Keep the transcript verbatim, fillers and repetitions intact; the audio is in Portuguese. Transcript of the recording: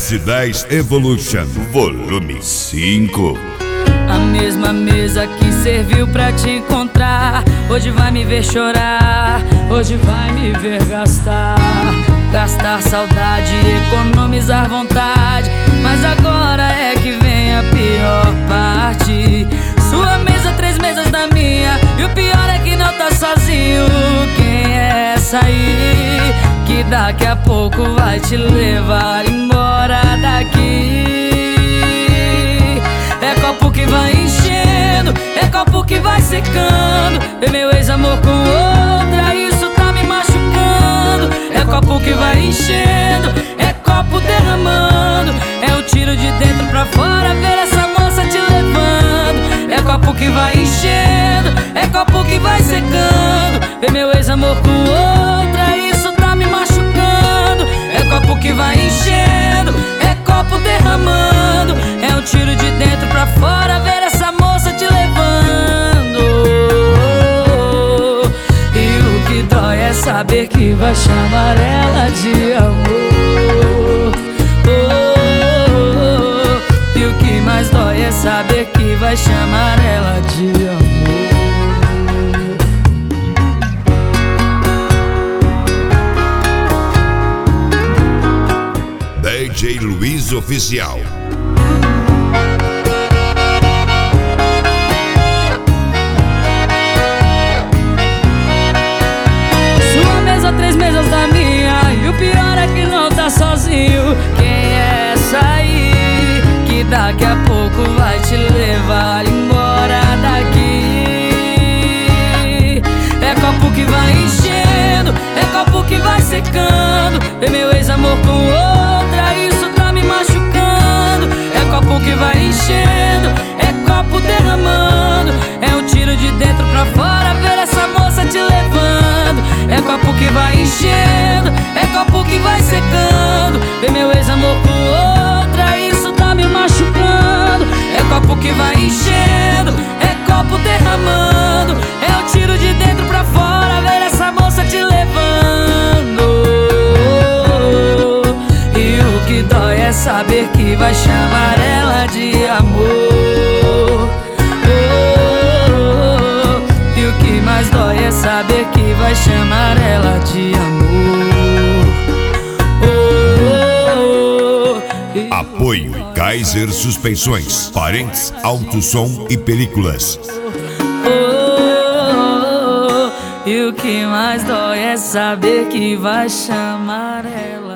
S dez Evolution, volume cinco. A mesma mesa que serviu pra te encontrar, hoje vai me ver chorar, hoje vai me ver gastar. Gastar saudade, economizar vontade, mas agora é que vem a pior parte. Sua mesa, três mesas da minha, e o pior é que não tá sozinho. Quem é essa aí, que daqui a pouco vai te levar embora daqui? É copo que vai enchendo, é copo que vai secando. Vê meu ex-amor com outra, isso tá me machucando. É copo que vai enchendo, é copo derramando. É um tiro de dentro pra fora, ver essa moça te levando. É copo que vai enchendo, é copo que vai secando. Vê meu ex-amor com outra, isso tá me machucando. É copo que vai enchendo, é copo derramando. É um tiro de dentro pra fora, ver essa moça te levando. E o que dói é saber que vai chamar ela de amor. Oh, e o que mais dói é saber que vai chamar ela de amor. D J Luiz Oficial. Sua mesa, três mesas da minha, e o pior é que não tá sozinho. Quem é essa aí, que daqui a pouco vai te levar embora daqui? É copo que vai enchendo, é copo que vai secando. Vê meu ex-amor com outra, isso tá me machucando. É copo que vai enchendo, é copo derramando. É um tiro de dentro pra fora, ver essa moça te levando. É copo que vai enchendo, é copo que vai secando. Vê meu ex-amor com outra, isso tá me machucando. É copo que vai enchendo, é copo derramando. É um tiro de dentro pra fora, ver essa moça te levando. E o que dói é saber que vai chamar ela de amor. Oh, e o que mais dói é saber que vai chamar ela de amor. Oh, e Apoio Kaiser Suspensões, Parentes, Alto Som e Películas. Oh, e o que mais dói é saber que vai chamar ela